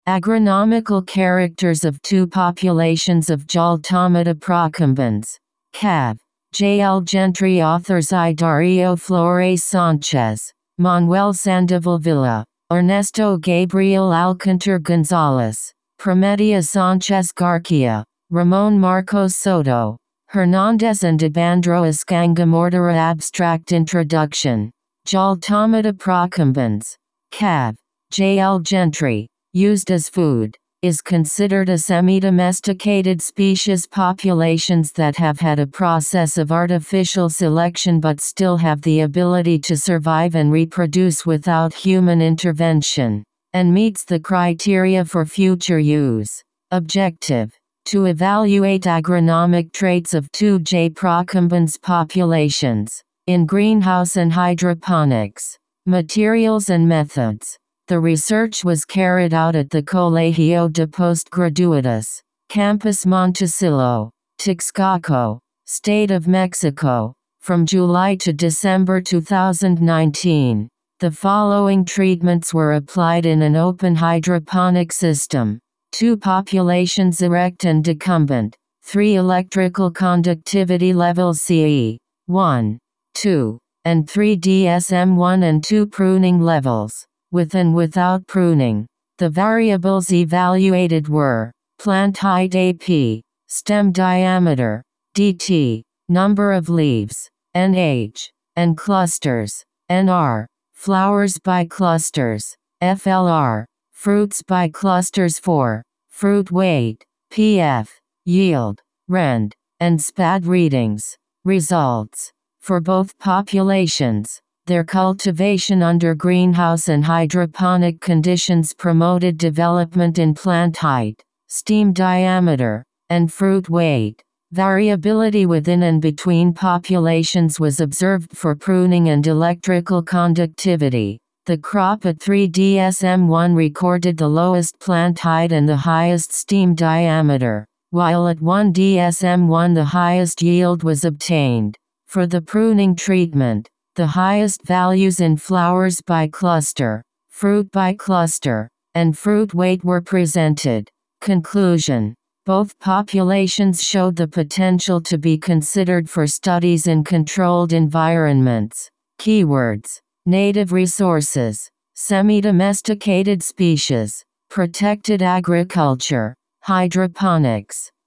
Agronomical characters of two populations of Jaltomata procumbens. Cav. J. L. Gentry. Authors I. Dario Flores Sanchez, Manuel Sandoval Villa, Ernesto Gabriel Alcántar González, Prometia Sánchez Garcia, Ramón Marcos Soto, Hernández and Ibandro Escangamortara. Abstract Introduction. Jaltomata procumbens. Cav. J. L. Gentry. Used as food, is considered a semi-domesticated species. Populations that have had a process of artificial selection but still have the ability to survive and reproduce without human intervention, and meets the criteria for future use. Objective: to evaluate agronomic traits of 2J procumbens populations, in greenhouse and hydroponics. Materials and methods. The research was carried out at the Colegio de Postgraduados, Campus Montecillo, Texcoco, State of Mexico, from July to December 2019. The following treatments were applied in an open hydroponic system. 2 populations erect and decumbent, 3 electrical conductivity levels CE, 1, 2, and 3 DSM-1 and 2 pruning levels. With and without pruning. The variables evaluated were plant height AP, stem diameter, DT, number of leaves, NH, and clusters, NR, flowers by clusters, FLR, fruits by clusters 4, fruit weight, PF, yield, Rend, and SPAD readings. Results. For both populations, their cultivation under greenhouse and hydroponic conditions promoted development in plant height, stem diameter, and fruit weight. Variability within and between populations was observed for pruning and electrical conductivity. The crop at 3 DSM-1 recorded the lowest plant height and the highest stem diameter, while at 1 DSM-1 the highest yield was obtained. For the pruning treatment, the highest values in flowers by cluster, fruit by cluster, and fruit weight were presented. Conclusion. Both populations showed the potential to be considered for studies in controlled environments. Keywords: native resources, semi-domesticated species, protected agriculture, hydroponics.